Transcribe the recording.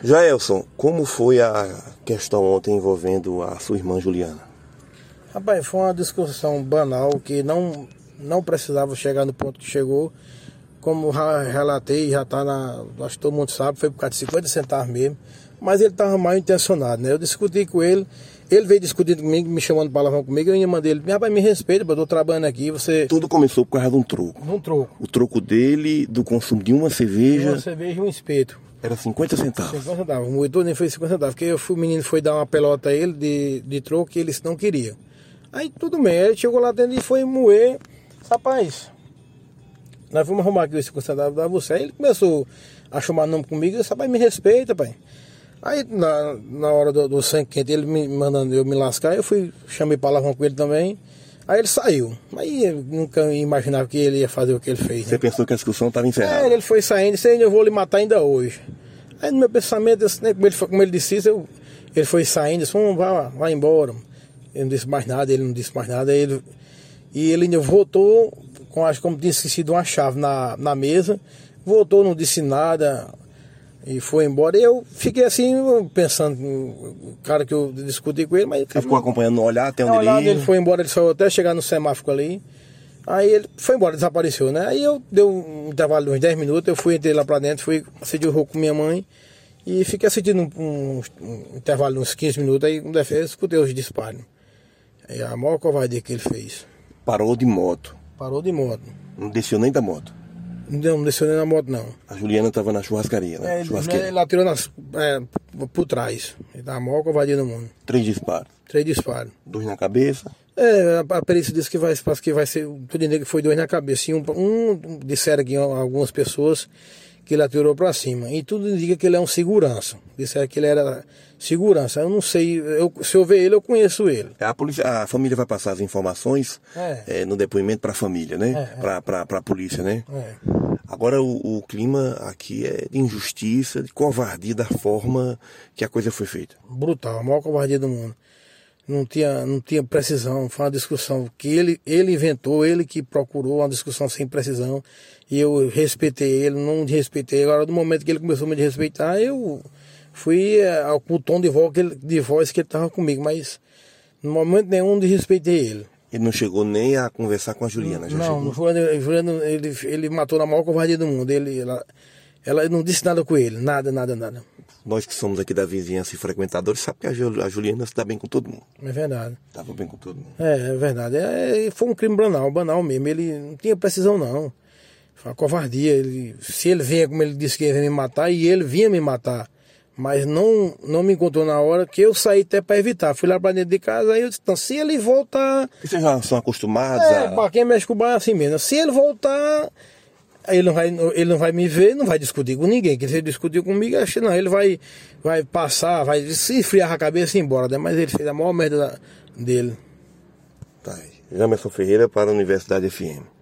Jaelson, como foi a questão ontem envolvendo a sua irmã Juliana? Rapaz, foi uma discussão banal que não precisava chegar no ponto que chegou. Como já relatei, já está acho que todo mundo sabe, foi por causa de 50 centavos mesmo. Mas ele estava mal intencionado, né? Eu discuti com ele, ele veio discutindo comigo, me chamando palavrão comigo, eu ia mandar ele, rapaz, me respeita, eu estou trabalhando aqui, você... Tudo começou por causa de um troco. Um troco. O troco dele, do consumo de uma cerveja... Uma cerveja e um espeto. Era 50 centavos. 50 centavos. O moedor nem foi 50 centavos, porque o menino foi dar uma pelota a ele de troco que eles não queriam. Aí tudo bem, ele chegou lá dentro e foi moer. Rapaz, nós vamos arrumar aqui os 50 centavos da você. Aí ele começou a chamar nome comigo e disse, rapaz, me respeita, pai. Aí na hora do sangue quente, ele me mandando eu me lascar, eu chamei palavrão com ele também. Aí ele saiu. Aí eu nunca imaginava que ele ia fazer o que ele fez. Você né? pensou que a discussão estava encerrada? Ele foi saindo, disse, eu vou lhe matar ainda hoje. Aí no meu pensamento, como ele disse isso, ele foi saindo, disse, vai embora. Ele não disse mais nada, ele não disse mais nada. E ele ainda voltou, acho como tinha esquecido uma chave na mesa, voltou, não disse nada e foi embora. E eu fiquei assim, pensando, o cara que eu discuti com ele, mas... Você ficou acompanhando no olhar até onde ele ia? Ele foi embora, ele saiu até chegar no semáforo ali. Aí ele foi embora, desapareceu, né? Aí eu dei um intervalo de uns 10 minutos, entrei lá pra dentro, fui assistir o jogo com minha mãe e fiquei assistindo um intervalo de uns 15 minutos, aí quando eu escutei os disparos. Aí a maior covardia que ele fez. Parou de moto. Parou de moto. Não desceu nem da moto. Não desceu nem na moto, não. A Juliana estava na churrascaria, né? Ele atirou por trás. Ele dá a maior covardia do mundo. 3 disparos. 3 disparos. 2 na cabeça. A perícia disse que vai ser, tudo indica que foi 2 na cabeça. E disseram aqui algumas pessoas que ele atirou para cima. E tudo indica que ele é um segurança. Disseram que ele era segurança. Eu não sei, se eu ver ele, eu conheço ele. A família vai passar as informações no depoimento para a família, né? Para a polícia, né? Agora o clima aqui é de injustiça, de covardia da forma que a coisa foi feita. Brutal, a maior covardia do mundo. Não tinha precisão, foi uma discussão que ele inventou, ele que procurou uma discussão sem precisão, e eu respeitei ele, não respeitei. Agora, no momento que ele começou a me respeitar, eu fui com o tom de voz que ele estava comigo, mas no momento nenhum desrespeitei ele. Ele não chegou nem a conversar com a Juliana? Não foi, ele matou na maior covardia do mundo, ela não disse nada com ele, nada. Nós que somos aqui da vizinhança e frequentadores, sabe que a Juliana se dá bem com todo mundo. É verdade. Estava bem com todo mundo. É verdade. Foi um crime banal mesmo. Ele não tinha precisão, não. Foi uma covardia. Se ele vinha, como ele disse que ia me matar, e ele vinha me matar. Mas não me encontrou na hora, que eu saí até para evitar. Fui lá para dentro de casa, aí eu disse, então, se ele voltar... E vocês já são acostumados para quem mexe com o bar é assim mesmo. Se ele voltar... Ele não vai me ver, não vai discutir com ninguém. Que se ele discutir comigo, acho que não. Ele vai passar, vai se esfriar a cabeça e ir embora, né? Mas ele fez a maior merda dele. Tá aí. Jamerson Ferreira para a Universidade FM.